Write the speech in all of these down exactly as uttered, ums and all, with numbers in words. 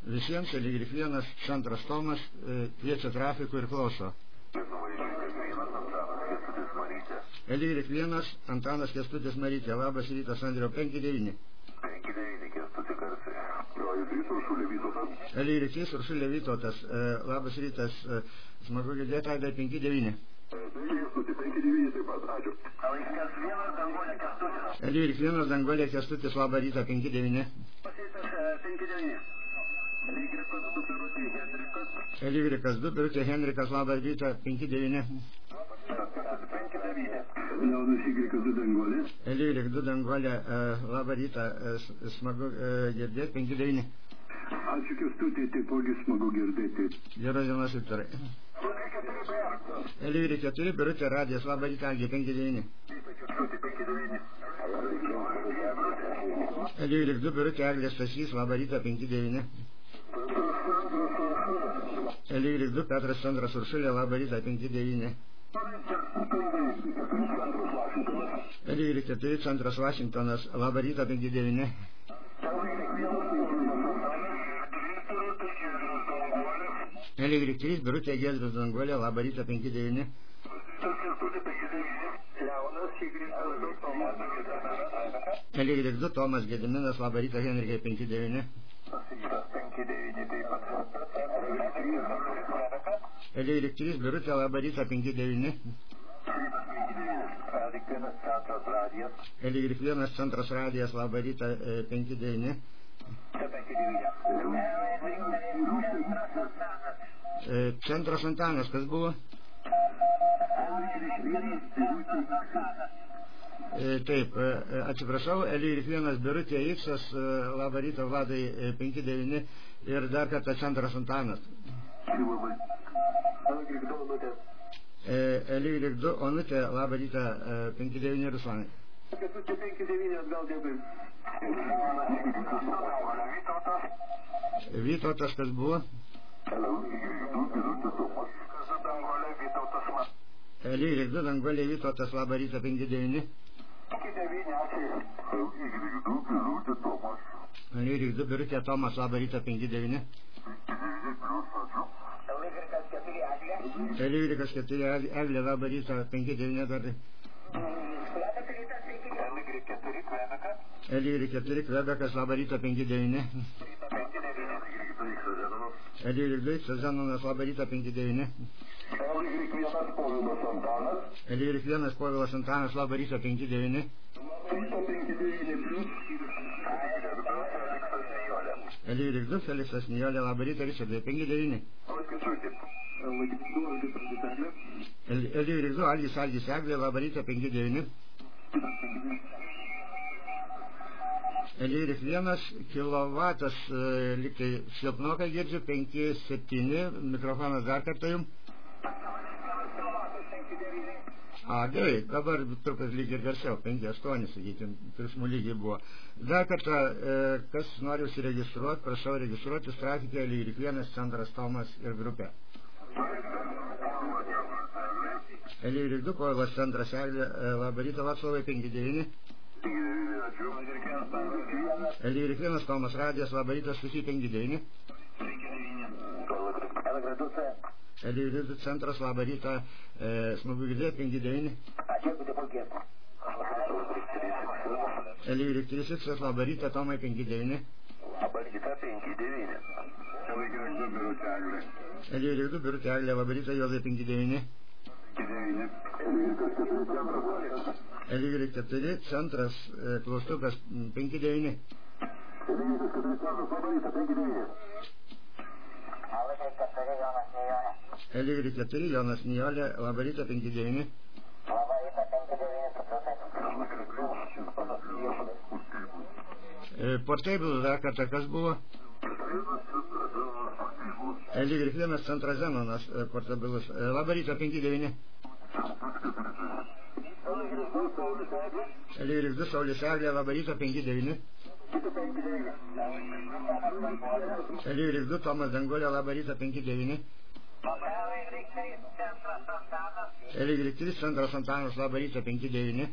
Visiems L Y vienas centras Tomas kviečia trafikų ir klauso. L Y vienas Antanas Kęstutis Marytė. Labas rytas, Andriau. penki devyni. penki devyni Kęstutis garsiai. Rojus rytas Uršulė Vytautas. L Y trys Uršulė Vytautas. Labas rytas. Smagu girdėti, Aidai penki devyni. penki devyni taip pat. Ačiū. L Y vienas Dangolė Kęstutis. Labą rytą penki devyni. L Y du Birutė Henrikas. Labą rytą penki devyni. L Y du Dangolė. Labą rytą. Smagu girdėti penki devyni. Ačiū Kęstutį, taipogi smagu girdėti. Geros dienos, Viktorai. L Y keturi Birutė Radijas. Labą rytą, Algi penki devyni. L Y du Birutė Eglė Stasys. Labą rytą penki devyni. L Y du Petras Centras Uršulė. Labą rytą penki devyni. L Y keturi Centras Vašingtonas. Labą rytą penki devyni. L Y trys Birutė Giedrius Dangolė. Labą rytą penki devyni. L Y du Tomas Gediminas. Labą rytą Henrikai penki devyni. L Y trys Birutė. Labą rytą penki devyni. L Y vienas Centras Radijas. Labą rytą penki devyni. Centras Antanas, kas buvo? Taip, atsiprašau, L Y vienas Birutė Iksas. Labą rytą Vladai penki devyni. Ir dar kartą Centras Antanas. L Y du Onutė. Labą rytą penki devyni Ruslanai. Vytautas, kas buvo? L Y du Dangolė Vytautas. Labą rytą penki devyni. L Y du Birutė Tomas. Labą rytą penki devyni. L Y keturi Eglė. Labą rytą penki devyni. L Y keturi Kvebekas. Labą rytą penki devyni. L Y du Zenonas. Labą rytą penki devyni. L Y vienas Povilas Antanas. Labą rytą penki devyni. L Y du Feliksas Nijolė. Labą rytą Ričardai penki devyni. L Y du Algis Algis Eglė. Labą rytą penki devyni. L Y vienas kilovatas, liktai silpnokai girdžiu, penki septyni, mikrofonas dar kartą jums. A, gerai, dabar trupas lyg ir garsiau, penki aštuoni, sakykime, triukšmų lygiai buvo. Dar kartą, kas nori užsiregistruoti, prašau registruotis trafikė L Y vienas Centras Tomas ir grupė. L Y du Povilas Centras Eglė. Labą rytą Vaclovai penki devyni. L Y vienas Tomas Radijas. Labą rytą Stasy penki devyni. L Y du Centras. Labą rytą Smagu girdėti penki devyni. L Y trys Iksas. Labą rytą Tomai penki devyni. L Y du Birutė Eglė. Labą rytą Juozai penki devyni. L Y keturi Centras Klaustukas penki devyni. L Y keturi Jonas Nijolė. Labą rytą penki devyni. Portable dar kartą kas buvo? L Y vienas Centras Zenonas portabilus. Labą rytą penki devyni. L Y du Saulis Eglė. Labą rytą penki devyni. L Y du Tomas Dangolė. Labą rytą penki devyni. L Y trys Centras Antanas. Labą rytą penki devyni.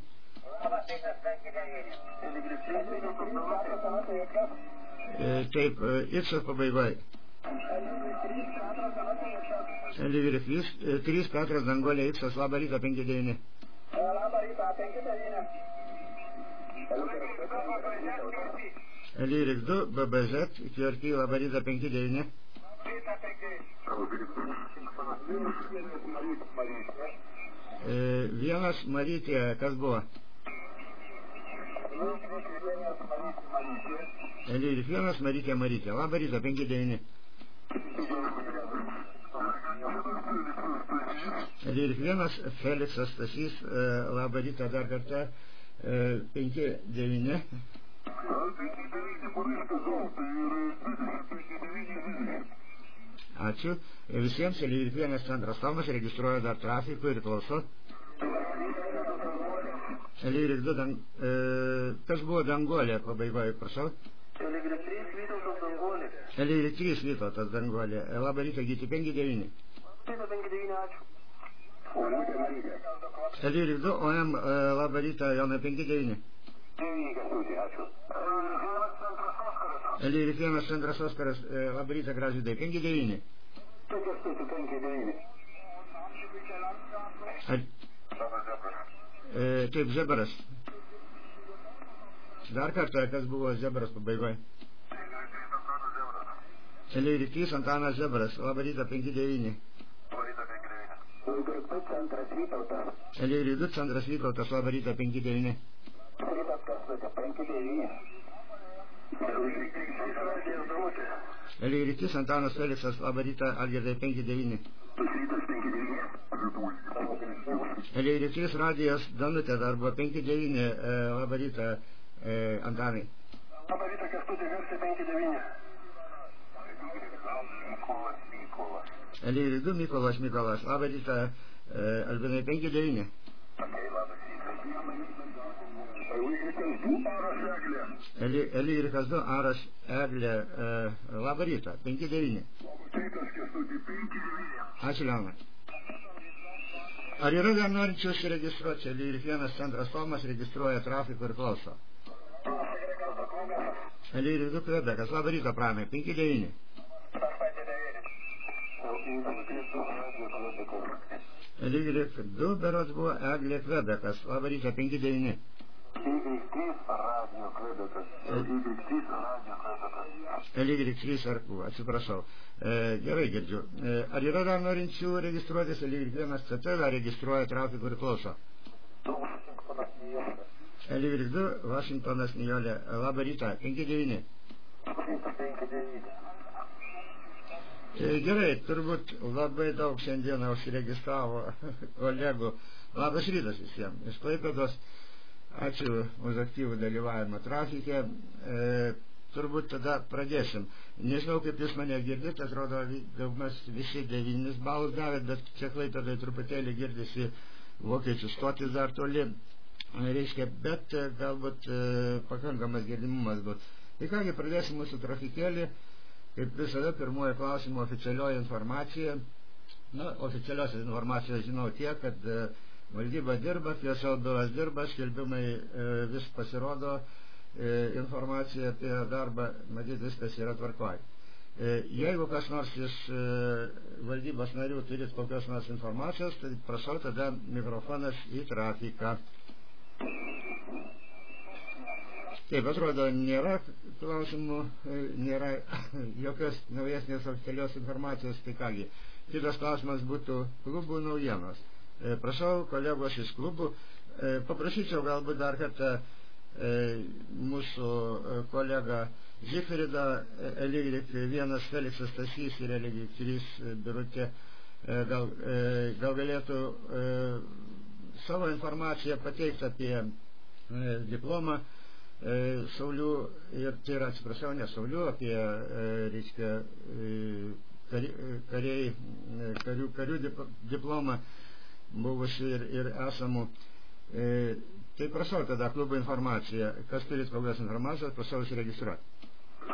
E, taip, X pabaigoje. Lyg ir trys Petras Danguolė X, labą rytą penki devyni. Labą rytą penki devyni. Lyg du B B Z, Q R T, labą rytą penki devyni. E, vienas Marytė, kas buvo? Lyg vienas Marytė Marytė, labą rytą penki devyni. Lyg vienas Feliksas Stasys, labą rytą dar kartą penki devyni. Ačiū. Visiems lyg vienas Centras Tomas registruoja dar trafikų ir klauso. Lyg du, dang... e, kas buvo Danguolė pabaigoje, prašau? Lyg trys Vytautas Danguolė. Lyg trys Vytautas Danguolė. Labą rytą, gyti penki devyni. Rytą penki devyni, ačiū. Lyg du, O M, labą rytą, Jonai penki devyni. Lyg vienas Centras Oskaras, labą rytą, Gražydai penki devyni. E, taip, Zebras. Dar kartą, kas buvo Zebras pabaigoje? Lyg trys Antanas Zebras, labą rytą penki devyni. Lyg du Centras Vytautas, labą rytą penki devyni. Lyg trys Antanas Feliksas, labą rytą Algirdai penki devyni. Lyg trys Radijas Danutė dar buvo penki devyni, labą rytą Antanai. Labą rytą Kęstutė Garsė penki devyni. Lyg du Mykolas Mykolas, labą rytą Albinai penki devyni. Lyrikas du Aras Eglė, labą rytą penki devyni. Ačiū, Leonai. Ar yra dar norinčių užsiregistruoti? Lyg vienas Centras Tomas registruoja trafikų ir klauso. Lyg du Kvebekas, labą rytą Pranai penki devyni. Lyg du berods buvo Eglė Kvebekas, labą rytą penki devyni. Lyg trys Arkų, atsiprašau. E, gerai girdžiu. E, ar yra dar norinčių registruotis? Lyg vienas C T dar registruoja trafikų ir klauso. Lyg du Vašingtonas Nijolė, labą rytą penki devyni. E, gerai, turbūt labai daug šiandieną užsiregistravo kolegų. Labas rytas visiems. Iš Klaipėdos. Ačiū už aktyvų dalyvavimą trafikė. E, turbūt tada pradėsim. Nežinau, kaip jūs mane girdite, atrodo, daugmas visi devynis balus davėt, bet čia Klaipėdai truputėlį girdisi vokiečių stotis dar toli, reiškia, bet galbūt e, pakankamas girdimumas bus. Tai kągi, pradėsim mūsų trafikėlį. Kaip visada, pirmoji klausimo oficialioji informacija. Na, oficialiosios informacijos žinau tiek, kad e, valdyba dirba, Fiesel biuras dirba, skelbimai e, vis pasirodo, e, informacija apie darbą, matyt, viskas yra tvarkoj. E, jeigu kas nors iš e, valdybos narių turit kokios nors informacijos, tai prašau tada mikrofonas į trafiką. Taip, atrodo, nėra klausimų, nėra jokios naujesnės oficialios informacijos, tai kągi. Kitas klausimas būtų klubų naujienos. Prašau, kolegos iš klubų, paprašyčiau galbūt dar kartą mūsų kolegą Zifridą, Lyg vienas Feliksas Stasys ir Lyg trys Birutė, gal, gal galėtų savo informaciją pateikti apie diplomą Šaulių, ir tai yra, atsiprašau, ne Šaulių, apie, reiškia, kariai, karių, karių diplomą buvusių ir, ir esamų. E, tai prašau tada klubo informaciją. Kas turit kokios informacijos, prašau užsiregistruoti.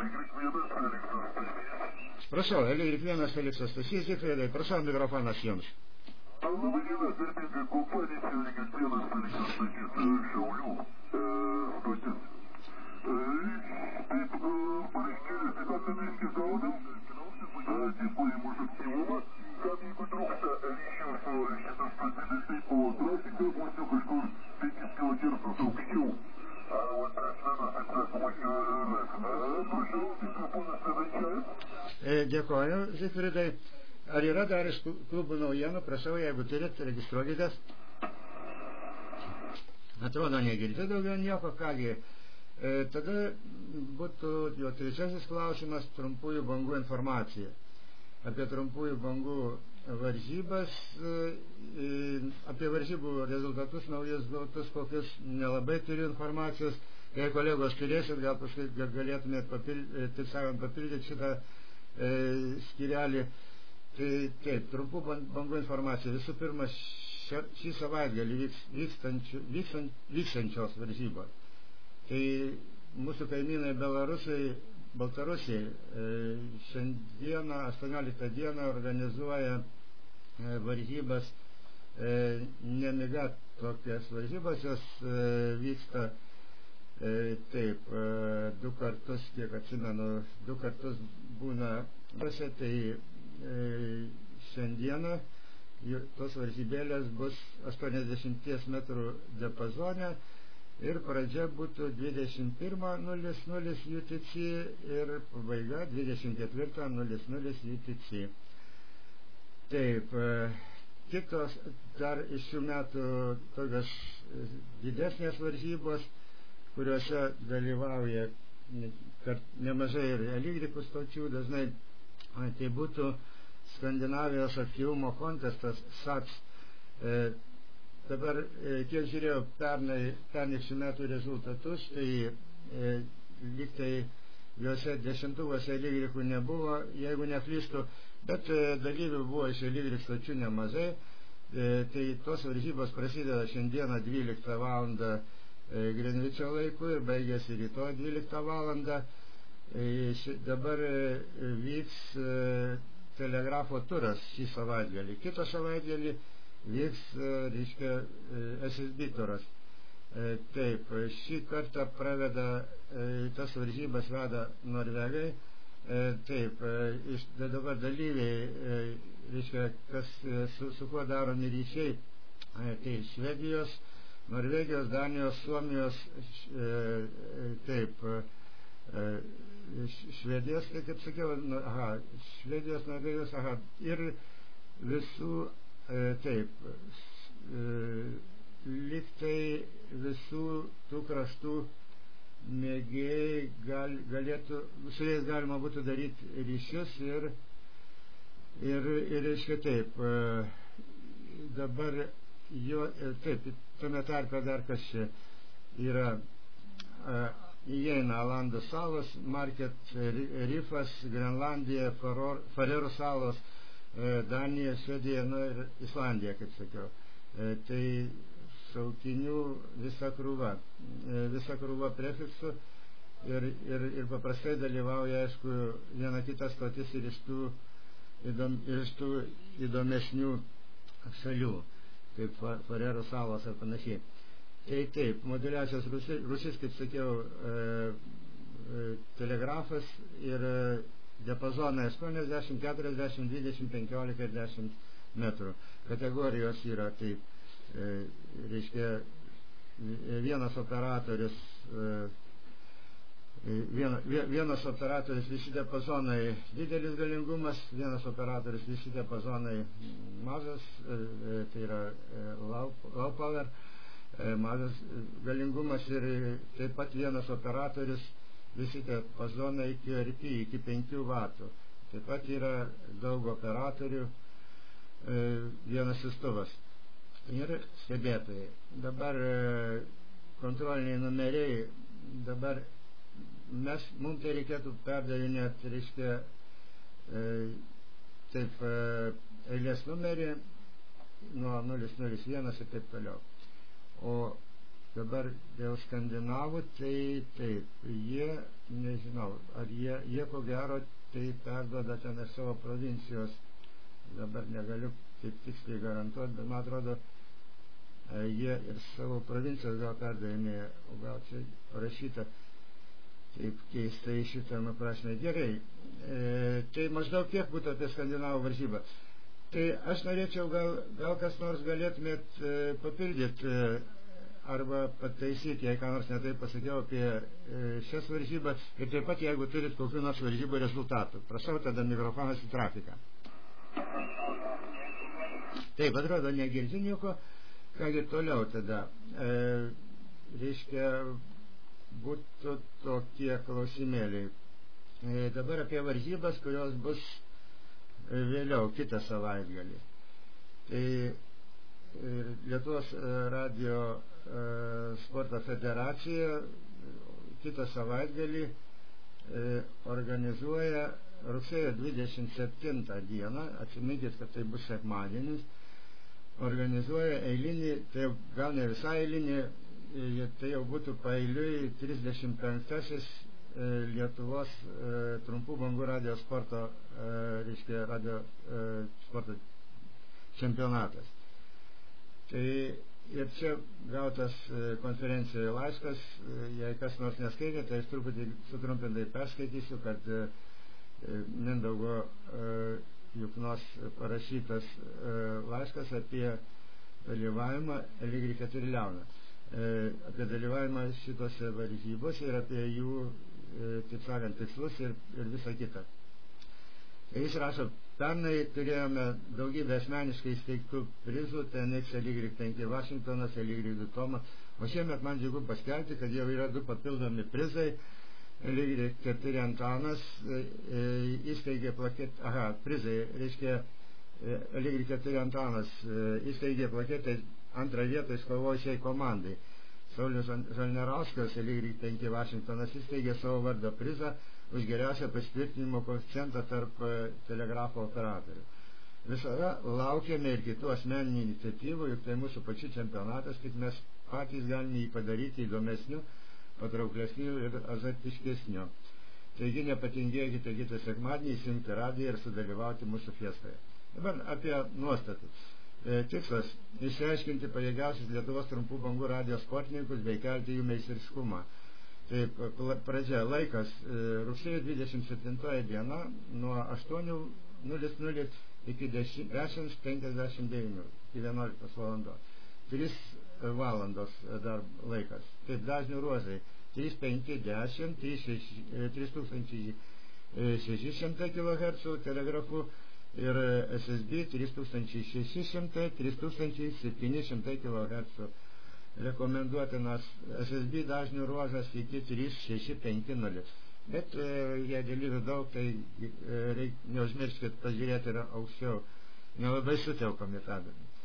Prašau, Lyg vienas Feliksas Stasys, Zifridai, prašau, mikrofonas jums. Labą dieną, garbinga kompanija, Lyg vienas Feliksas Stasys, Šiaulių stotis. Taip, pareiškėlis į kartą viską gaunam, dėkuojam už aktyvumą, kad jeigu trūksta ryšių su šitų stotimis, tai po trafika būtų kažkur penkis kilometrus aukščiau. Вот пришли на секрету Prašau, mikrofonas Kadančiajas. Dėkuoju, Zigfridai. Ar yra dar iš klubų naujienų? Prašau, jeigu turit, registruokitės. Atrodo, negirdžiu daugiau nieko, kągi. E, tada būtų jo trečiasis klausimas – trumpųjų bangų informacija. Apie trumpųjų bangų varžybas, e, apie varžybų rezultatus naujus gautus, kokius nelabai turiu informacijos. Jei kolegos turėsit, gal paskui galėtumėt papildyti, taip sakant, papildyti šitą e, skyrelį. Tai taip, trumpų bangų informacija. Visų pirma, šia, šį savaitgalį vyks, vykstant, vykstančios varžybos. Tai mūsų kaimynai Belarusai, Baltarusiai e, šiandieną, aštuonioliktą dieną organizuoja e, varžybas, e, nemiga tokias varžybas, jos e, vyksta e, taip, e, du kartus, kiek atsimenu, du kartus būna, tai šiandieną tos varžybėlės bus aštuoniasdešimt metrų diapazone ir pradžia būtų dvidešimt pirmą nulis nulis U T C ir pabaiga dvidešimt ketvirtą nulis nulis U T C. Taip, kitos dar iš šių metų tokios didesnės varžybos, kuriuose dalyvauja nemažai ir lygrikų stočių, dažnai tai būtų Skandinavijos aktyvumo kontestas S A C. E, dabar, e, kiek žiūrėjau pernai, pernai šių metų rezultatus, tai e, lyg tai juose dešimtuvuose lygrikų nebuvo, jeigu neklystu, bet e, dalyvių buvo iš lygrik stočių nemažai. E, tai tos varžybos prasideda šiandieną dvyliktą valandą e, Grinvičio laiku ir baigėsi rytoj dvyliktą valandą. E, ši, dabar e, vyks e, telegrafo turas šį savaitgalį. Kitą savaitgalį vyks, reiškia, S S B turas. E, taip, šį kartą praveda, e, tas varžybas veda Norvegai. E, taip, e, iš, dabar dalyviai, e, reiškia, kas, su, su kuo daromi ryšiai, e, tai Švedijos, Norvegijos, Danijos, Suomijos, e, taip, e, Švedijos, tai kaip sakiau, aha, Švedijos, Norvegijos, aha, ir visų, e, taip, e, lyg tai visų tų kraštų mėgėjai gal, galėtų, su jais galima būtų daryti ryšius ir, ir, ir reiškia taip, e, dabar jo, e, taip, tame tarpe dar kas čia yra, e, įeina Alandų salos, Market Rifas, Grenlandija, Farerų salos, Danija, Švedija, nu ir Islandija, kaip sakiau. E, tai šaukinių visa krūva, e, visa krūva prefiksų ir, ir, ir paprastai dalyvauja, aišku, viena kita stotis ir iš tų, įdom, iš tų įdomesnių šalių, kaip Farerų salos ar panašiai. Tai taip, moduliacijos rūšis, kaip sakiau, e, e, telegrafas ir e, diapazonai aštuoniasdešimt, keturiasdešimt, dvidešimt, penkiolika ir dešimt metrų. Kategorijos yra taip, e, reiškia, vienas operatorius, e, viena, vienas operatorius visi diapazonai didelis galingumas, vienas operatorius visi diapazonai mažas, e, tai yra e, low, low power. Mažas galingumas ir taip pat vienas operatorius visi diapazonai iki R P, iki penkių vatų. Taip pat yra daug operatorių, vienas siųstuvas ir stebėtojai. Dabar kontroliniai numeriai, dabar mes, mums tai reikėtų perdavinėti, reiškia, taip, eilės numerį nuo nulis nulis vienas ir taip toliau. O dabar dėl skandinavų, tai taip, jie, nežinau, ar jie, jie ko gero tai perduoda ten iš savo provincijos, dabar negaliu taip tiksliai garantuoti, bet man atrodo, jie ir savo provincijos gal perdavinėja, o gal čia parašyta, Taip keistai šitą nuprašymą. Gerai. E, tai maždaug tiek būtų apie skandinavų varžybą. Tai aš norėčiau, gal, gal kas nors galėtumėt e, papildyti e, arba pataisyti, jei ką nors netaip pasakiau apie e, šias varžybas ir taip pat, jeigu turit kokių nors varžybų rezultatų. Prašau, tada mikrofonas į trafiką. Taip, atrodo, negirdi nieko. Kągi toliau tada. E, reiškia, būtų tokie klausimėliai. E, dabar apie varžybas, kurios bus e, vėliau, kitą savaitgalį. Tai e, Lietuvos radio e, sporto federacija kitą savaitgalį e, organizuoja rugsėjo dvidešimt septintą dieną, atsiminkit, kad tai bus sekmadienis, organizuoja eilinį, tai gal ne visai eilinį, tai jau būtų paeiliui trisdešimt penktasis Lietuvos e, trumpų bangų radio sporto, e, reiškia, radio e, sporto čempionatas. Tai ir čia gautas e, konferencijoje laiškas, e, jei kas nors neskaitė, tai aš truputį sutrumpintai perskaitysiu, kad e, Mindaugo e, Juknos parašytas e, laiškas apie dalyvavimą Lygiai keturi Liauną. E, apie dalyvavimą šitose varžybose ir apie jų, e, taip sakant, tikslus ir, ir visą kitą. Jis rašo, pernai turėjome daugybę asmeniškai įsteigtų prizų, T N X Lygiai penki Vašingtonas, Lygiai du Tomas, o šiemet man džiugu paskelbti, kad jau yra du papildomi prizai. Lygiai keturi Antanas e, e, įsteigė plaketą, aha, prizai, reiškia, e, Lygiai keturi Antanas e, įsteigė plaketą antrą vietą iškovojusiai komandai. Saulius Žalnerauskas, Lygiai penki Vašingtonas, įsteigė savo vardo prizą už geriausią pasitvirtinimo koeficientą tarp telegrafo operatorių. Visada laukiame ir kitų asmeninių iniciatyvų, juk tai mūsų pačių čempionatas, tik mes patys galime jį padaryti įdomesniu, patrauklesniu ir azartiškesniu. Taigi nepatingėkite kitą sekmadienį įsijungti radiją ir sudalyvauti mūsų fiestoje. Dabar apie nuostatus. E, tikslas – išsiaiškinti pajėgiausius Lietuvos trumpų bangų radio sportininkus bei kelti jų meistriškumą. Taip, pradžia laikas e, rugsėjo dvidešimt septintoji diena nuo aštuonių nulis nulis iki dešimt penkiasdešimt devyni iki vienuoliktos valandos. tris valandos dar laikas. Taip, dažnių ruožai trys penki dešimt, trys tūkstančiai šeši šimtai kilohercų telegrafu ir S S B trys tūkstančiai šeši šimtai, trys tūkstančiai septyni šimtai kilohercų. Rekomenduotinas S S B dažnių ruožas iki trys šeši penki nulis. Bet e, jei dalyvių daug, tai e, reikia neužmirškit pažiūrėti ir aukščiau. Nelabai sutelkami tą.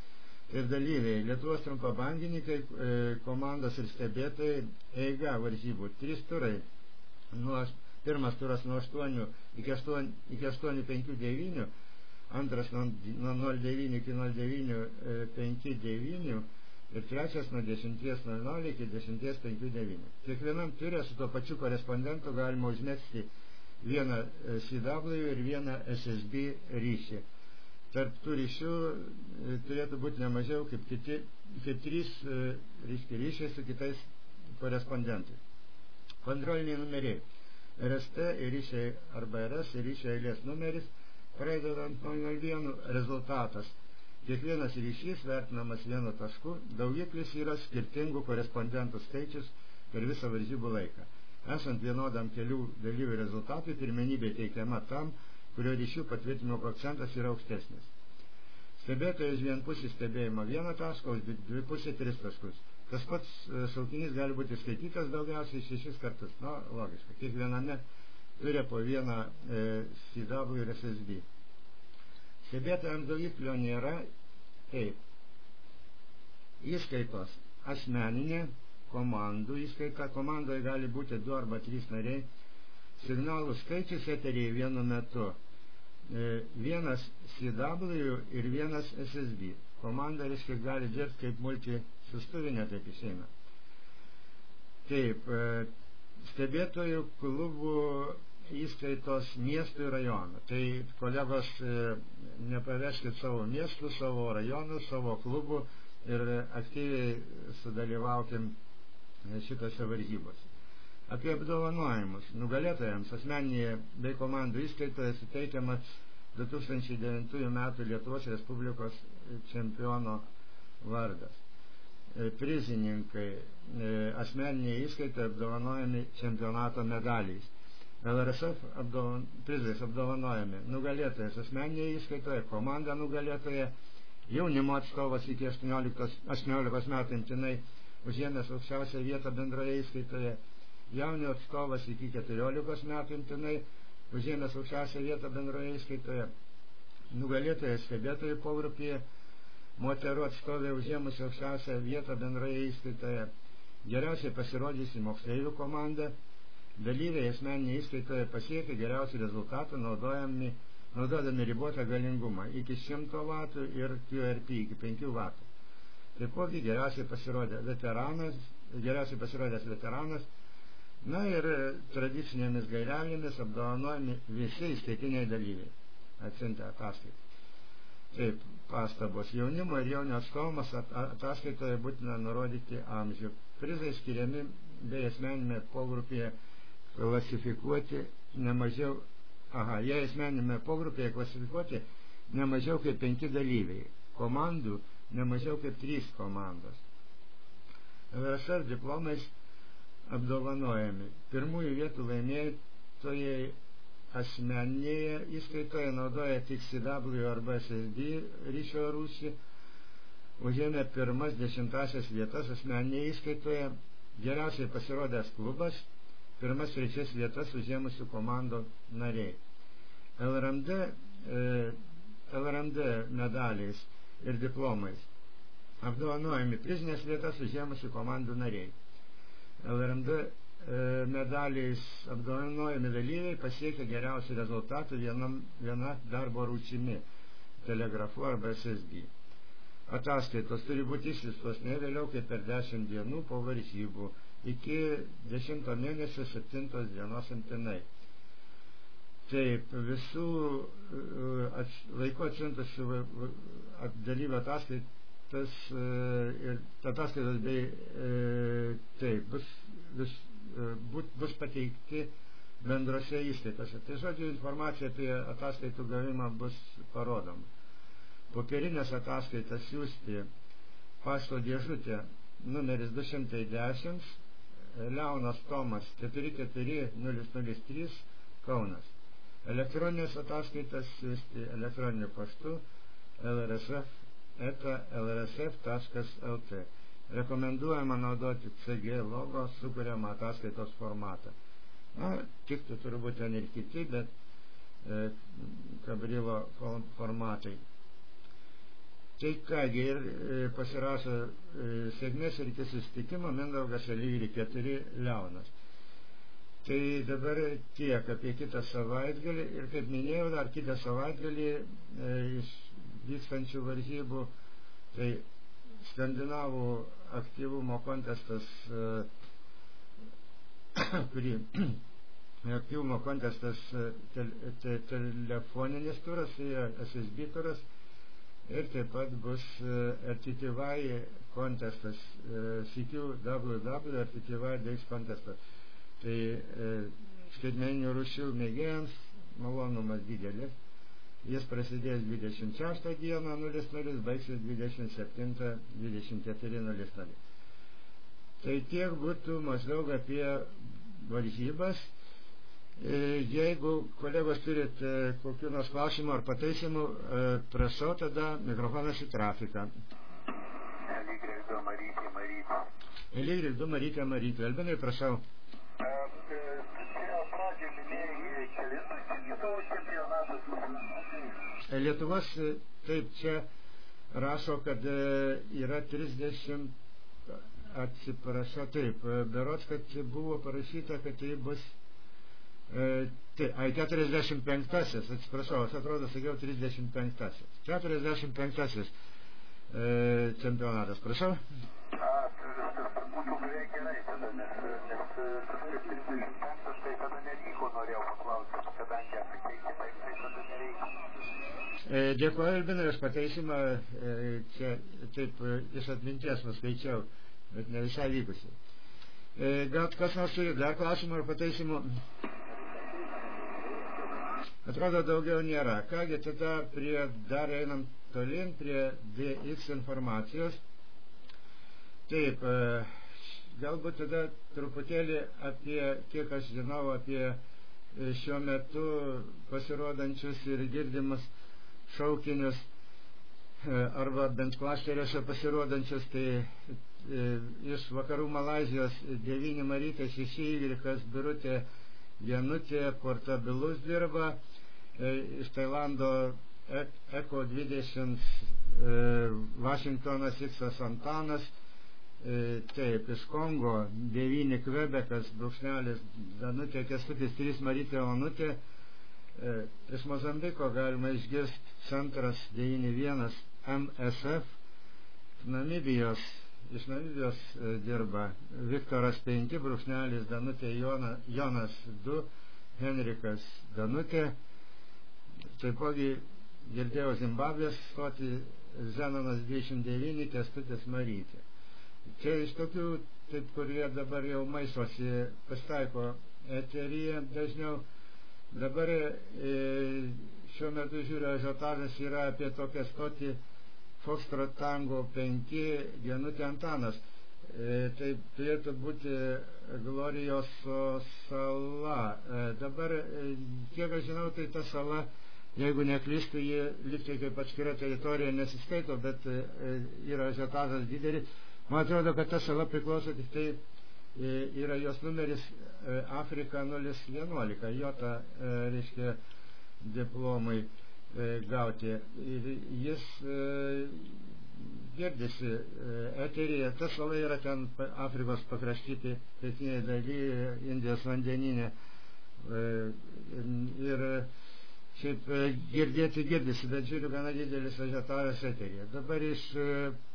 Ir dalyviai, Lietuvos trumpabangininkai, e, komandos ir stebėtojai, eiga varžybų, trys turai. Nuo, pirmas turas nuo aštuonių iki aštuonių penki devyni, antras nuo nulis devyni iki nulis devyni penki devyni ir trečias nuo dešimt nulis nulis iki dešimt penki devyni. Kiekvienam turė su to pačiu korespondentu galima užmegzti vieną C W ir vieną S S B ryšį. Tarp tų ryšių e, turėtų būti nemažiau kaip, kiti, kaip trys e, ryškiai ryšiai su kitais korespondentais. Kontroliniai numeriai. R S T ir ryšiai arba R S ir ryšio eilės numeris, pradedant nuo nulis vienas rezultatas. Kiekvienas ryšys vertinamas vienu tašku, daugiklis yra skirtingų korespondentų skaičius per visą varžybų laiką. Esant vienodam kelių dalyvių rezultatui, pirmenybė teikiama tam, kurio ryšių patvirtinimo procentas yra aukštesnis. Stebėtojas vienpusį stebėjimą vieną tašką, už dvipusį tris taškus. Tas pats e, šaukinys gali būti skaitytas daugiausiai šešis kartus. Na, logiška. Kiekviename turi po vieną e, C W ir S S B. Stebėtojams daugiklio nėra. Taip. Įskaitos asmeninė, komandų įskaita. Komandoje gali būti du arba trys nariai. Signalų skaičius eteryje vienu metu. Vienas C W ir vienas S S B. Komanda, reiškia, gali dirbti kaip multisustuvinė, taip išeina. Taip, stebėtojų klubų įskaitos miestų ir rajonų. Tai, kolegos, nepaveskit savo miestų, savo rajonų, savo klubų ir aktyviai sudalyvaukim šitose varžybose. Apie apdovanojimus. Nugalėtojams asmeninėje bei komandų įskaitoje suteikiamas du tūkstančiai devintųjų metų Lietuvos Respublikos čempiono vardas. Prizininkai asmeninėje įskaitoje apdovanojami čempionato medaliais. L R S F apdovan, prizais apdovanojami nugalėtojas asmeninėje įskaitoje, komanda nugalėtoja, jaunimo atstovas iki aštuoniolikos metų imtinai užėmęs aukščiausią vietą bendroje įskaitoje, jaunio atstovas iki keturiolikos metų imtinai užėmęs aukščiausią vietą bendroje įskaitoje, nugalėtojas stebėtojų pogrupyje, moterų atstovė užėmusi aukščiausią vietą bendroje įskaitoje, geriausiai pasirodžiusi moksleivių komanda, dalyviai asmeninėje įskaitoje pasiekė geriausių rezultatų naudodami, naudodami ribotą galingumą iki šimto vatų ir Q R P iki penkių vatų. Taipogi geriausiai pasirodė veteranas, geriausiai pasirodęs veteranas, na ir tradicinėmis gairelėmis apdovanojami visi įskaitiniai dalyviai, atsiuntę ataskaitą. Taip, pastabos. Jaunimo ir jaunio atstovas ataskaitoje būtina nurodyti amžių. Prizai skiriami bei asmeninėme pogrupėje klasifikuoti nemažiau, aha, jie asmeninėme pogrupėje klasifikuoti nemažiau kaip penki dalyviai, komandų nemažiau kaip trys komandos. L R S F diplomais apdovanojami. Pirmųjų vietų laimėtojai asmeninėje įskaitoje naudoja tik C W arba S S D ryšio rūšį, užėmė pirmas dešimtasias vietas asmeninėje įskaitoje, geriausiai pasirodęs klubas, pirmas trečias vietas užėmusių komandų nariai. L R M D, e, L R M D medaliais ir diplomais apdovanojami prizinės vietas užėmusių komandų nariai. L R M D e, medaliais apdovanojami dalyviai pasiekė geriausių rezultatų vienam, viena darbo rūšimi, telegrafu arba S S D. Ataskaitos turi būti išsiųstos ne vėliau kaip per dešimt dienų po varžybų iki dešimto mėnesio septintos dienos imtinai. Taip, visų ats, laiku atsiuntusių dalyvių ataskaitas ir ataskaitos bei taip, bus, bus, bus, bus pateikti bendrose įskaitose. Tai žodžiu, informacija apie ataskaitų gavimą bus parodoma. Popierinės ataskaitas siųsti pašto dėžutė numeris du šimtai dešimt, Leonas Tomas keturi keturi nulis nulis trys, Kaunas. Elektroninės ataskaitas siųsti elektroniniu paštu L R S F eta L R S F taškas L T. Rekomenduojama naudoti C G logo sukuriamą ataskaitos formatą. Na, tiktų turbūt ten ir kiti, bet e, kabrilo formatai. Tai kągi, ir e, pasirašo e, sėkmės ir iki susitikimo Mindaugas Alyri keturi Leonas. Tai dabar tiek apie kitą savaitgalį ir kaip minėjau, dar kitą savaitgalį e, iš vykstančių varžybų, tai skandinavų aktyvumo kontestas, e, kurį aktyvumo kontestas te, te, telefoninis turas, S S B turas, ir taip pat bus R T T Y kontestas, C Q W W R T T Y D X kontestas. Tai e, skaitmeninių rūšių mėgėjams malonumas didelis. Jis prasidės dvidešimt šeštą dieną nulis nulis, baigsis dvidešimt septintą dvidešimt keturi nulis nulis. Tai tiek būtų maždaug apie varžybas. Jeigu kolegos turit kokių nors klausimų ar pataisimų, prašau, tada mikrofonas į trafiką. L Y du Marytė Marytė. L Y du Marytė Marytė. Albinai, prašau. Pradžioje minėjai kelintas Lietuvos čempionatas. Lietuvos, taip, čia rašo, kad yra trisdešimt, atsiprašau, taip, berods, kad buvo parašyta, kad tai bus E, tai, ai, keturiasdešimt penktasis, atsiprašau, aš atrodo, sakiau trisdešimt penktasis. keturiasdešimt penktasis e, čempionatas, prašau. A, tas būtų beveik gerai tada, nes, nes trisdešimt penktas, tai tada nevyko, norėjau paklausyti, kadangi atsakei kitaip, tai tada nereikia. E, dėkuoju, Albinai, aš pataisimą, e, čia taip iš atminties nuskaičiau, bet ne visai vykusiai. Gal kas nors turi dar klausimų ar pataisimų? Atrodo, daugiau nėra. Kągi, tada prie, dar einam tolin prie D X informacijos. Taip, galbūt tada truputėlį apie, kiek aš žinau, apie šiuo metu pasirodančius ir girdimus šaukinius arba bent klasteriuose pasirodančius, tai iš vakarų Malaizijos devyni Marytė, šeši Ygrikas, Birutė, Genutė, Portabilus dirba, iš Tailando Eko dvidešimt, Vašingtonas Iksas Antanas, taip, iš Kongo devyni Kvebekas, brūkšnelis Danutė, Kęstutis, trys Marytė, Onutė, iš Mozambiko galima išgirsti centras devyni vienas M S F, Namibijos, iš Namibijos dirba Viktoras penki, brūkšnelis Danutė, Jona, Jonas du, Henrikas Danutė, taipogi girdėjau Zimbabvės stotį Zenonas dvidešimt devyni, Kęstutis Marytė. Čia iš tokių, taip, kurie dabar jau maisosi, pasitaiko eteryje dažniau. Dabar e, šiuo metu žiūriu, ažiotažas yra apie tokią stotį Foxtrot Tango penki, Genutė Antanas. E, tai turėtų būti Glorijos sala. E, dabar, e, kiek aš žinau, tai ta sala, jeigu neklystu, ji liktai kaip atskira teritorija nesiskaito, bet e, yra ažiotažas didelis. Man atrodo, kad ta sala priklauso tik tai, e, yra jos numeris e, Afrika nulis vienuolika, jota, e, reiškia, diplomai e, gauti. Ir jis e, girdisi e, eteryje. Ta sala yra ten Afrikos pakraštyti, pietinėje dalyje, Indijos vandeninė. E, ir šiaip e, girdėti girdisi, bet žiūriu, gana didelis ažiotažas eteryje. Dabar iš e,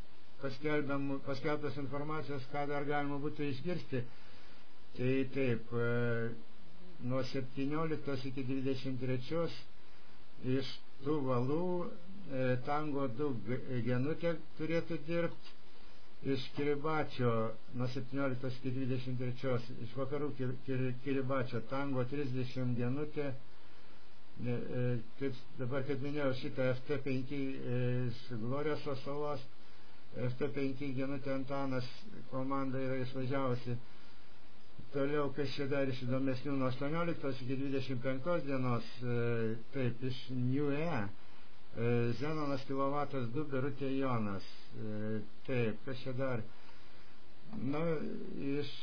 paskelbtos informacijos, ką dar galima būtų išgirsti, tai taip, e, nuo septynioliktos iki dvidešimt trečios iš tų valų e, Tango du Genutė turėtų dirbti, iš Kiribačio nuo septynioliktos iki dvidešimt trečios iš vakarų kir, kir, Kiribačio Tango trisdešimt Genutė, e, e, kaip, dabar kaip minėjau šitą F T penki e, iš Glorijos salos, F T penki Genutė Antanas komanda yra išvažiavusi. Toliau, kas čia dar iš įdomesnių, nuo aštuonioliktos iki dvidešimt penktos dienos, e, taip, iš Niue, e, Zenonas Kilovatas du, Birutė Jonas, e, taip, kas čia dar, nu, iš,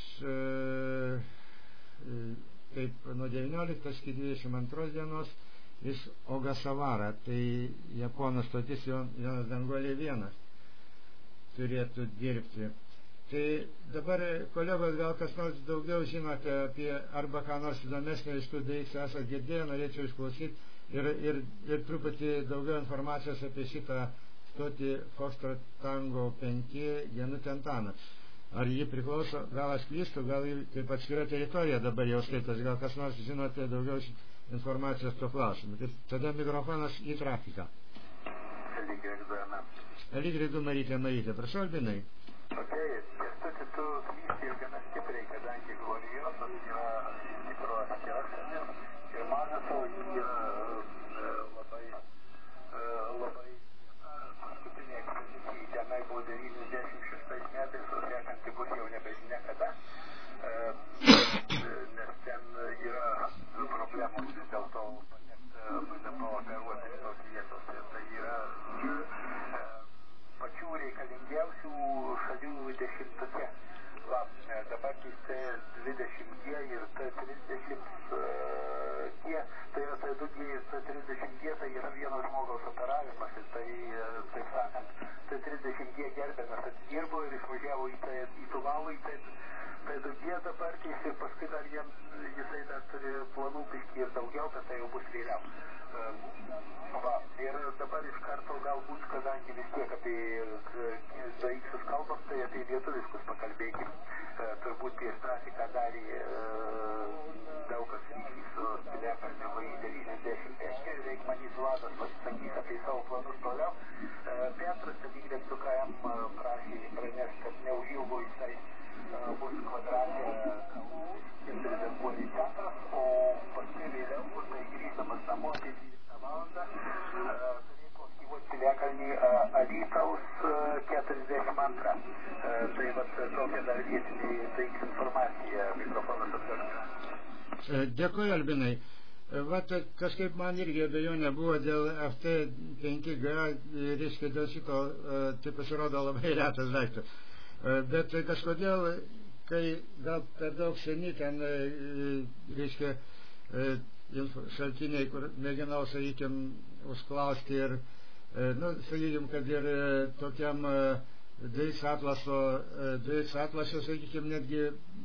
e, taip, nuo devynioliktos iki dvidešimt antros dienos, iš Ogasavara, tai Japonų stotis Jonas Danguolė vienas turėtų dirbti. Tai dabar, kolegos, gal kas nors daugiau žinote apie, arba ką nors įdomesnio iš tų D X esate girdėję, norėčiau išklausyti ir, ir, ir truputį daugiau informacijos apie šitą stotį Foxtrot Tango penki Genutė Antanas. Ar ji priklauso, gal aš klystu, gal kaip atskira teritorija dabar jau skaitos, gal kas nors žinote daugiau informacijos tuo klausimu. Tai tada mikrofonas į trafiką. Lygrėdu Marytė Marytė. Prašau, Albinai. Ok, Kęstuti, tu klysti ir gana stipriai, kadangi Glorijosas yra stipro atskiras ir maža to yra labai, labai paskutinė ekspedicija tenai buvo devyniasdešimt šeštais metais, o sekanti bus jau nebežinia kada, nes ten yra problemos vis dėlto pooperuoti tos vietos. Tai yra pačių reikalingiausių šalių dešimtuke. Va, dabar T dvidešimt G ir T trisdešimt G, tai yra T du G ir T trisdešimt G, tai yra vieno žmogaus operavimas. Ir tai, taip sakant, T trisdešimt G Gerbenas atidirbo ir išvažiavo į, tai, į Tuvalų, į tai, tai du G dabar ir paskui dar jam, jisai dar turi planų biškį ir daugiau, bet tai jau bus vėliau. Va, ir dabar iš karto galbūt, kadangi vis tiek apie D X kalbam, tai apie lietuviškus pakalbėkim. Turbūt prieš trafiką darė daug kas ryšį su Piliakalniu V I devyniasdešimt penki, reik manys Vladas pasisakys apie savo planus toliau. Petras, kad Y K M prašė pranešti, kad neužilgo jisai bus kvadratė keturi danguoliai teatras, o paskui vėliau, kai grįždamas namo apie dvyliktą valandą, turėtų aktyvuoti piliakalnį Alytaus keturiasdešimt antrą. Tai vat tokia dar vietinė teiks informacija, mikrofonas atvežtas. Dėkui, Albinai. Vat kažkaip man irgi abejonė buvo dėl F T penki G, reiškia dėl šito, tai pasirodo labai retas daiktas. Bet kažkodėl, kai gal per daug seni ten, reiškia, šaltiniai, kur mėginau, sakykime, užklausti ir, nu, sakykime, kad ir tokiam dviejų atlaso, dviejų atlasio, sakykime, netgi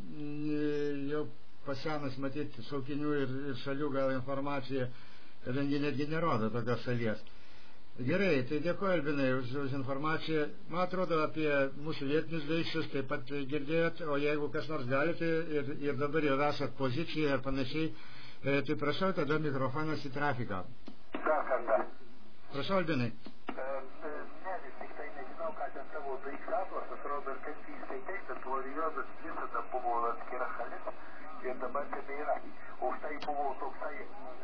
jau pasenus matyti šaukinių ir, ir šalių gal informaciją, kadangi netgi nerodo tokios šalies. Gerai, tai dėkuoju, Albinai, už, už informaciją. Man atrodo, apie mūsų vietinius veikščius taip pat girdėjot, o jeigu kas nors galite ir, ir dabar jau esat pozicijoje ar panašiai, tai prašau tada mikrofonas į trafiką. Dar kartą. Prašau, Albinai. Ne, vis tik tai nežinau, ką ten tavo dviejų atlasas rodo ir kaip jį skaitai, bet Gloriozas visada buvo atskira šalis. Ir dabar tebėra. Už tai buvo toksai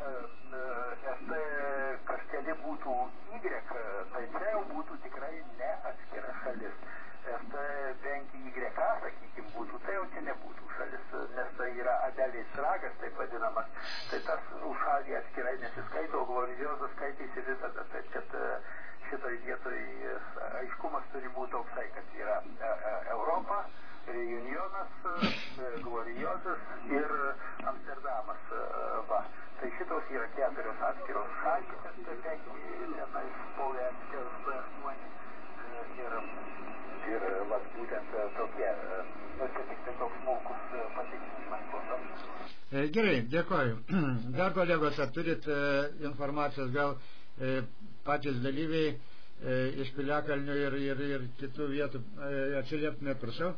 S T kažkeli būtų Y, tai čia jau būtų tikrai ne atskira šalis. S T penki Y, sakykim, būtų, tai jau čia nebūtų šalis, nes tai yra Adelės ragas, taip vadinamas. Tai tas už šalį atskirai nesiskaito, o Gloriozas skaitėsi visada. Tai kad šitoj vietoj aiškumas turi būti toksai, kad yra Europa, Reunionas, Gloriozas ir Amsterdamas. Va. Tai šitos yra keturios atskiros šalys, tenais stovė atskiros B aštuoni ir, ir vat, būtent tokie, nu čia tik tai toks smulkus patikinimas. Gerai, dėkoju. Dar kolegos, ar turit informacijos, gal patys dalyviai iš Piliakalnių ir, ir, ir kitų vietų atsilieptumėt, prašau?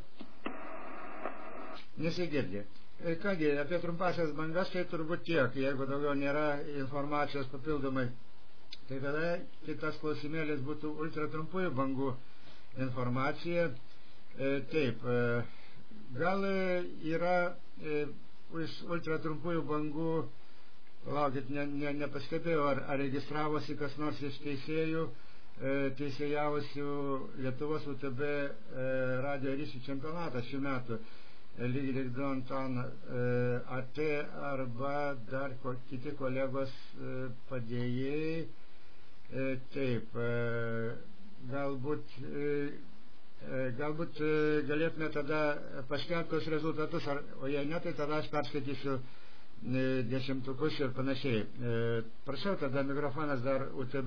Nesigirdė. Kągi, apie trumpasias bangas tai turbūt tiek, jeigu daugiau nėra informacijos papildomai. Tai tada kitas klausimėlis būtų ultratrumpųjų bangų informacija. E, taip, e, gal yra e, už ultratrumpųjų bangų, laukit, ne, ne, nepastebėjau, ar, ar registravosi kas nors iš teisėjų, e, teisėjavusių Lietuvos U T B e, radio ryšių čempionatą šių metų. Lygiai du Anton A T arba dar kiti kolegos padėjėjai. Taip, galbūt, galbūt galėtume tada paskelbti tos rezultatus, ar, o jei ne, tai tada aš perskaitysiu dešimtukus ir panašiai. Prašau, tada mikrofonas dar U T B.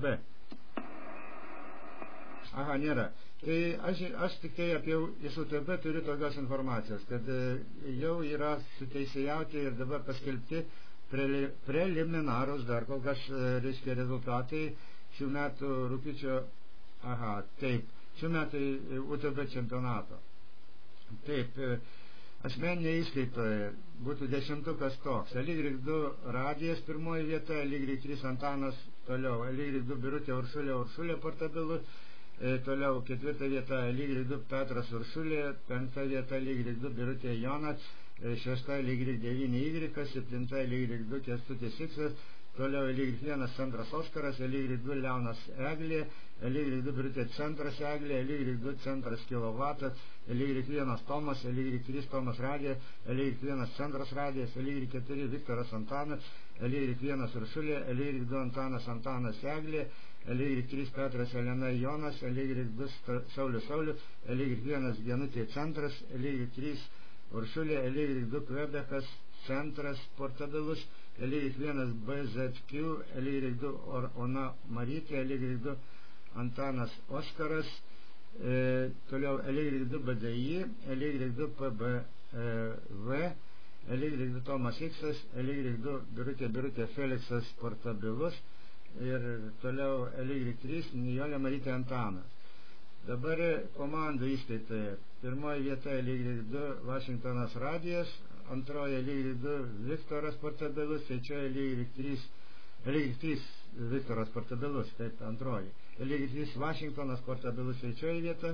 Aha, nėra. Tai aš, aš tik tai apie iš U T B turiu tokios informacijos, kad jau yra suteisėjauti ir dabar paskelbti pre, preliminarus dar kol kas, reiškia, rezultatai šių metų rūpiučio, aha, taip, šių metų U T B čempionato. Taip, asmeninė įskaitoje būtų dešimtukas toks. L Y du radijas pirmoji vieta, L Y trys Antanas toliau, L Y du Birutė Uršulė Uršulė portabilus. E, toliau ketvirta vieta L Y du Petras Uršulė, penkta vieta L Y du Birutė Jonas, e, šešta L Y devyni Y, septinta L Y du Kęstutis Iksas, toliau L Y vienas Centras Oskaras, L Y du Leonas Eglė, L Y du Birutė Centras Eglė, L Y du Centras Kilovatas, L Y vienas Tomas, L Y trys Tomas Radija, L Y vienas Centras Radijas, L Y keturi Viktoras Antanas, L Y vienas Uršulė, L Y du Antanas Antanas Eglė, L Y trys Petras Elena Jonas, L Y du Saulius Saulius, L Y vienas Genutė Centras, L Y trys Uršulė, L Y du Kvebekas Centras portabilus, L Y vienas B Z Q, L Y du Ona Marytė, L Y du Antanas Oskaras, e, toliau L Y du B D I, L Y du P B V, L Y du Tomas Iksas, L Y du Birutė Birutė Feliksas portabilus, ir toliau L Y trys Nijolė Marytė Antanas. Dabar komandų įskaitoje. Pirmoji vieta L Y du Vašingtonas Radijas, antroji L Y du Viktoras portabilus, trečioji L Y trys L Y trys Viktoras portabilus, taip antroji. L Y trys Vašingtonas portabilus trečioji vieta,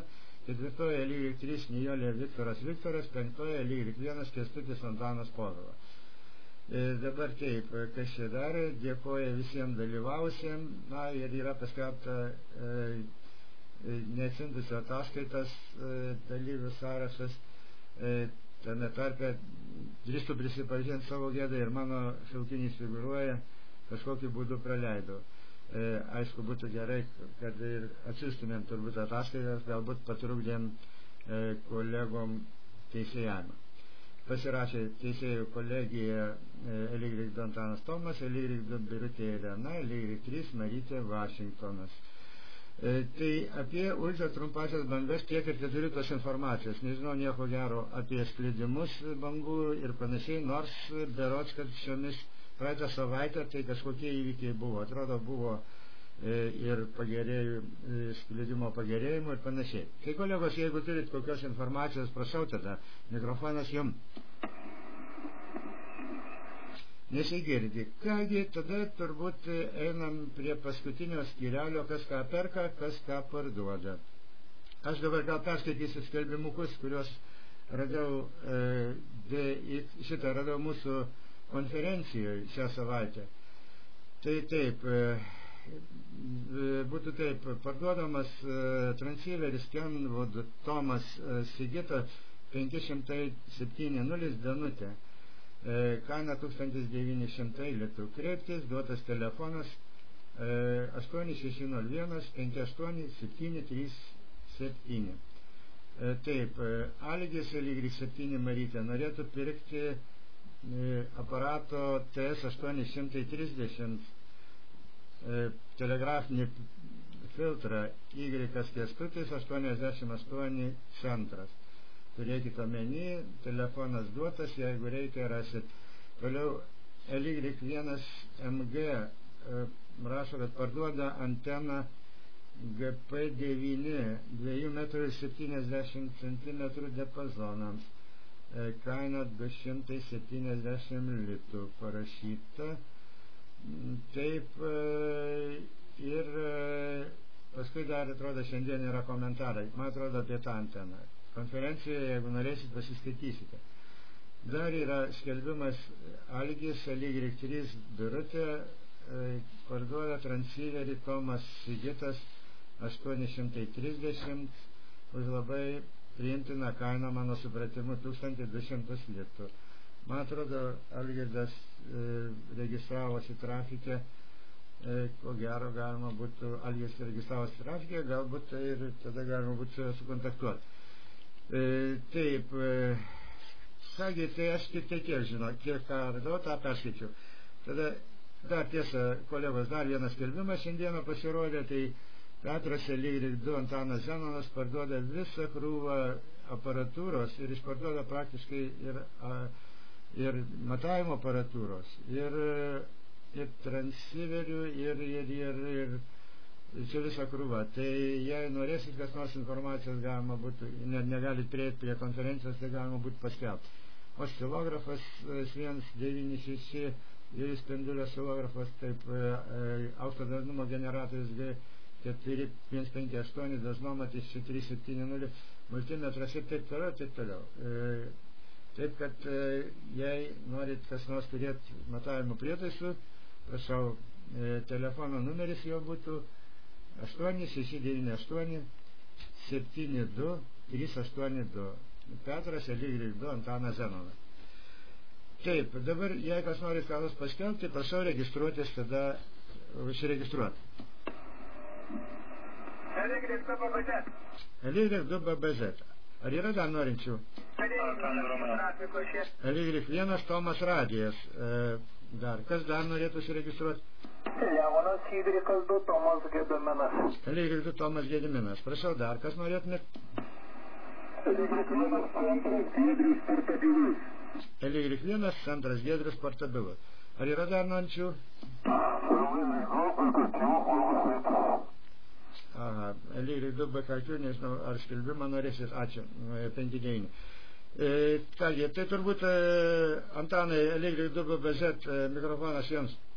ketvirtoje lyg trys Nijolė Viktoras Viktoras, penktoje lyg vienas Kęstutis Antanas Povilas. E, dabar taip, kas čia darė, dėkoja visiems dalyvausiems, na ir yra paskelbta e, neatsintusio ataskaitas e, dalyvių sąrašas, e, tame tarpe drįstu prisipažinti savo gėdą ir mano šaukinys figūruoja, kažkokiu būdu praleidau. E, aišku, būtų gerai, kad ir atsiųstumėm turbūt ataskaitas, galbūt patrukdėm e, kolegom teisėjavimą. Pasirašė teisėjų kolegija Eligrik du Antanas Tomas, Eligrik du Birutė Elena, Eligrik trys Marytė Vašingtonas. E, tai apie ultra trumpasias bangas tiek ir keturi tos informacijos. Nežinau nieko gero apie sklidimus bangų ir panašiai, nors berods, kad šiomis praeitą savaitę tai kažkokie įvykiai buvo. Atrodo, buvo e, ir pagerėjų, e, sklidimo pagerėjimų ir panašiai. Tai kolegos, jeigu turit kokios informacijos, prašau tada, mikrofonas jums. Nesigirdi. Kągi, tada turbūt einam prie paskutinio skyrelio, kas ką perka, kas ką parduoda. Aš dabar gal perskaitysiu skelbimukus, kuriuos radau, e, šitą radau mūsų konferencijoje šią savaitę. Tai taip, būtų taip, parduodamas transceiveris Kenwood Tomas Sigita penki šimtai septyni nulis Danutė, kaina tūkstantis devyni šimtai litų, kreiptis, duotas telefonas aštuoni šeši nol vienas penki aštuoni septyni trys septyni. Taip, Algis Eligrik septyni Marytė norėtų pirkti aparato T S aštuoni šimtai trisdešimt telegrafinį filtrą Y Kęstutis aštuoniasdešimt aštuoni centras. Turėkite omeny, telefonas duotas, jeigu reikia rasit. Toliau Eligrik vienas M G e, rašo, kad parduoda anteną G P devyni dviejų metrų ir septyniasdešimt centimetrų diapazonams. E, kaina du šimtai septyniasdešimt litų parašyta. Taip, e, ir e, paskui dar atrodo šiandien yra komentarai, man atrodo apie tą anteną. Konferencijoje, jeigu norėsit, pasiskaitysite. Dar yra skelbimas Algis Eligrik trys Birutė, e, parduoda transceiverį Tomas Sigitas aštuoni šimtai trisdešimt už labai priimtiną kainą, mano supratimu, tūkstantis du šimtus litų. Man atrodo, Algirdas e, registravosi trafikė, e, ko gero galima būtų, Algis registravosi trafikė, galbūt tai ir tada galima būtų sukontaktuoti. E, taip, e, kągi, tai aš tik tai kiek žinau, kiek ką radau, tą perskaičiau. Tada dar tiesa, kolegos, dar vienas skelbimas šiandieną pasirodė, tai Petras Eligrik du Antanas Zenonas parduoda visą krūvą aparatūros ir išparduoda praktiškai ir, a, ir matavimo aparatūros, ir, ir transceiverių, ir, ir, ir, ir čia visą krūvą. Tai jei norėsit kas nors informacijos, galima būtų, ne, negalit prieiti prie konferencijos, tai galima būtų paskelbti. Oscilografas vienas devyni šeši ir spindulio oscilografas, taip, aukšto dažnumo generatorius G keturi vienas penki aštuoni, dažnomatis trys septyni nulis, multimetras ir taip toliau, taip toliau. Taip, kad jei norit kas nors turėti matavimo prietaisų, prašau, telefono numeris jau būtų aštuoni šeši devyni aštuoni septyni du trys aštuoni du. Petras Eligrik du Antanas Zenonas. Taip, dabar jei kas nori ką nors paskelbti, prašau registruotis, tada užsiregistruoti. Eligrik du B B Z. Eligrik du B B Z. Ar yra dar norinčių? Eligrik vienas Tomas Radijas. E, dar. Kas dar norėtų užsiregistruoti? Leonas Eligrikas du Tomas Gediminas. Eligrik du Tomas Gediminas. Prašau, dar kas norėtumėt? Eligrik vienas Centras Giedrius Portabilus. Eligrik vienas Centras Giedrius Portabilus. Ar yra dar norinčių? Aha, Eligrik du B K Q, nežinau, ar skelbimą norėsit, ačiū, penki devyni. E, kągi, tai turbūt e, Antanai, Eligrik du B B Z, e, mikrofonas jums.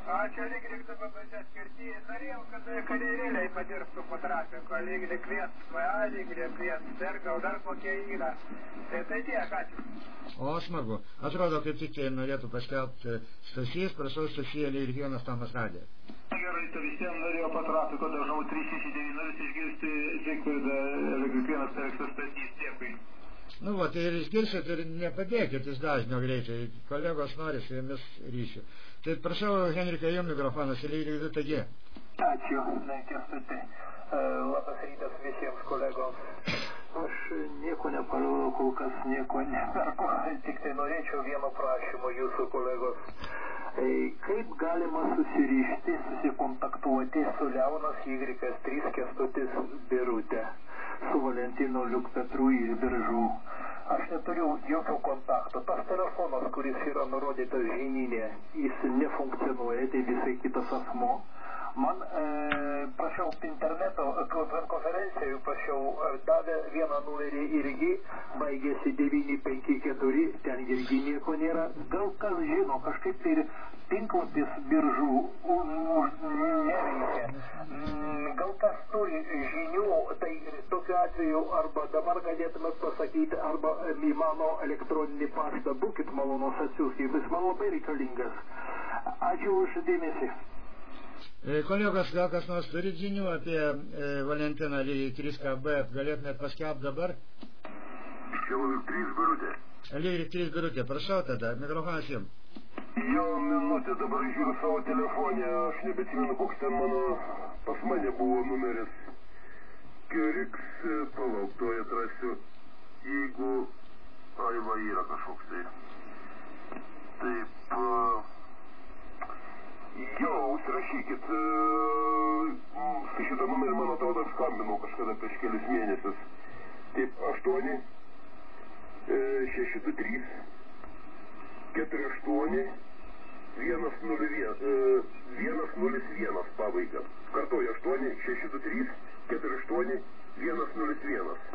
Ačiū, lygiai taip pat skirti. Norėjau, kad karjerėliai padirbtų po trafiko, lygiai klientų, a, lygiai klientų, dar gal dar kokie yra. Tai tai tiek, ačiū. O, smagu. Atrodo, kaip tik tai norėtų paskelbti Stasys, prašau Stasį, lygiai vienas Tomas Radė. Gerai, tai visiems norėjau po trafiko, dažnau trys šeši devyni nulis išgirsti Zigfridą, lygiai vienas Tereksas Stasys, dėkui. Nu, va, tai ir išgirsit ir nepadėkit iš dažnio greičiai. Kolegos nori su jumis ryšių. Tai prašau, Henrika, jums mikrofonas ir lygiai du T G. Ačiū, Kęstuti. Labas rytas visiems kolegoms. Aš nieko neparodau, kol kas nieko neperku. Tik tai norėčiau vieno prašymo jūsų kolegos. Kaip galima susirišti, susikontaktuoti su Leonas Y trys Kęstutis Birutė, su Valentino Liuk Petru iš Biržų? Aš neturiu jokio kontakto. Tas telefonas, kuris yra nurodytas žinyne, jis nefunkcionuoja, tai visai kitas asmo. Man, e, prašiau, interneto konferencijų, prašiau, davė vieną numerį irgi, baigėsi devyni penki keturi, ten irgi nieko nėra. Gal kas žino, kažkaip tai tinklapis Biržų neveikia. Gal kas turi žinių, tai tokiu atveju arba dabar galėtumėt pasakyti, arba į mano elektroninį paštą, būkit malonus atsiųskit, jis man labai reikalingas. Ačiū už dėmesį. Kolegos, gal kas nors turi žinių apie e, Valentiną lygiai trys K B, galėtumėt paskelbti dabar? Lygiai trys Birutė. Lygiai trys Birutė, prašau tada, mikrofonas jums. Jo minutė, dabar žiūriu savo telefonę, aš nebeatsimenu, koks ten mano, pas mane buvo numeris. Keriks, palauk, tuoj atrasiu, jeigu, ai va, yra kažkoks tai. Taip, jo, užsirašykit, su šitą numerį, man atrodo, skambinau kažkada prieš kelius mėnesius. Taip, aštuoni, šeši du trys, keturi aštuoni, vienas nulis vienas pabaiga. Kartuoju, aštuoni, šeši du trys, keturi aštuoni, vienas nulis vienas.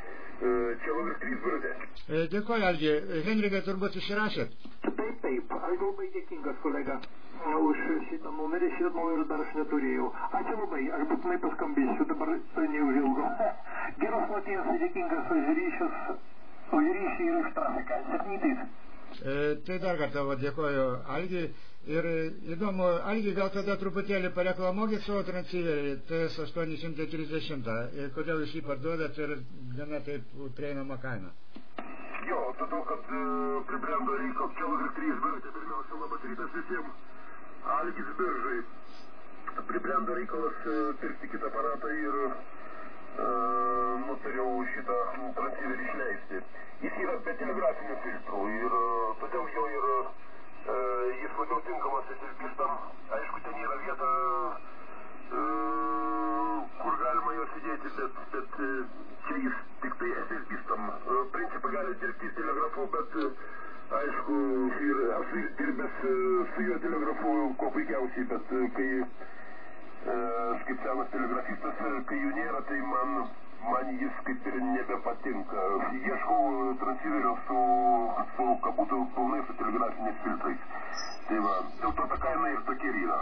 Čia Lygiai trys Birutė. Dėkoju, Algi. Henrikai, turbūt įsirašėt? Taip, taip. Aš labai dėkingas, kolega, už šitą numerį. Šitą numerį dar aš neturėjau. Ačiū labai. Aš būtinai paskambėsiu. Dabar tai neužilgo. Geros nakties, dėkingas už ryšius, už ryšį ir už trafiką. Septyniais. E, tai dar kartą va, dėkoju Algi. Ir įdomu, Algi, gal tada truputėlį pareklamuokit savo transciverį T S aštuoni šimtai trisdešimt ir kodėl jūs jį parduodat ir gana taip prieinama kaina. Jo, todėl, kad e, pribrendo reikalas, čia Lygiai trys Birutė, pirmiausia, labas rytas visiems. Algis Biržai. Pribrendo reikalas e, pirkti kitą aparatą ir e, nutariau šitą transciverį išleisti. Jis yra be telegrafinių filtrų ir e, todėl jo ir e, jis labiau tinkamas esesbistam. Aišku, ten yra vieta, e, kur galima juos įdėti, bet, bet e, čia jis tik tai esesbistam. E, principai gali dirbti telegrafu, bet e, aišku, ir aš dirbęs e, su juo telegrafu kuo puikiausiai, bet e, kai e, aš kaip senas telegrafistas, e, kai jų nėra, tai man man jis kaip ir nebepatinka. Ieškau transciverio su, su kabutu pilnai su telegrafiniais filtrais. Tai va, dėl to ta kaina ir tokia yra.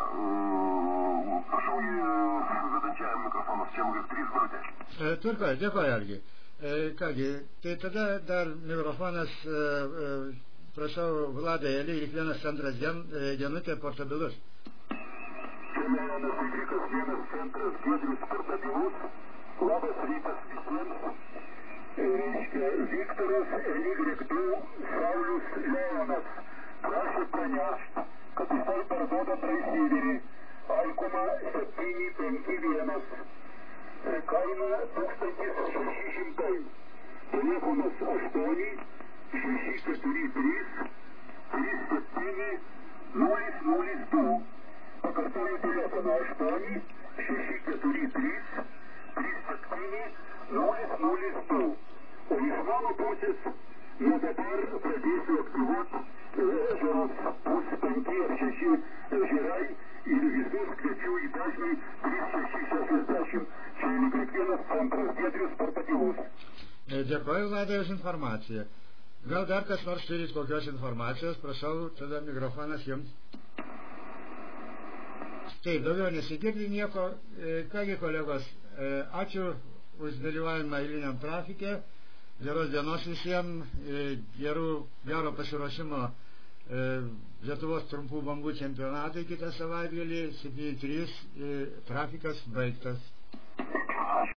Uh, prašau vedančiajam mikrofonas, čia Lygiai trys Birutė. E, Tvarkoju, dėkoju, Algi. E, kągi, tai tada dar mikrofonas, e, e, prašau, Vladai, Lygiai vienas centras dien, e, dienutė portabilus. Čia Leonas Y vienas centras Giedrius portabilus. Labas rytas visiems. Reiškia, Viktoras Lygiai du Saulius Leonas prašė pranešti, kad jisai parduoda transciverį Alkuma septyni penki vienas. Kaina tūkstantis šeši šimtai. Telefonas aštuoni šeši keturi trys trys septyni nulis nulis du. Pakartoju telefoną aštuoni šeši keturi trys trys septyni nulis nulis du. O iš mano pusės nuo dabar pradėsiu aktyvuoti ežerus, bus penki ar šeši ežerai ir visus kviečiu į dažnį trys šeši šešiasdešimt. Čia Lygiai vienas centras Giedrius portabilus. Dėkoju, Vladai, už informaciją. Gal dar kas nors turit kokios informacijos, prašau, tada mikrofonas jums. Taip, daugiau nesigirdi nieko. Kągi, kolegos, ačiū už dalyvavimą eiliniam trafikė. Geros dienos visiems, gerų, gero pasiruošimo Lietuvos trumpų bangų čempionatui kitą savaitgalį. septyni trys trafikas baigtas.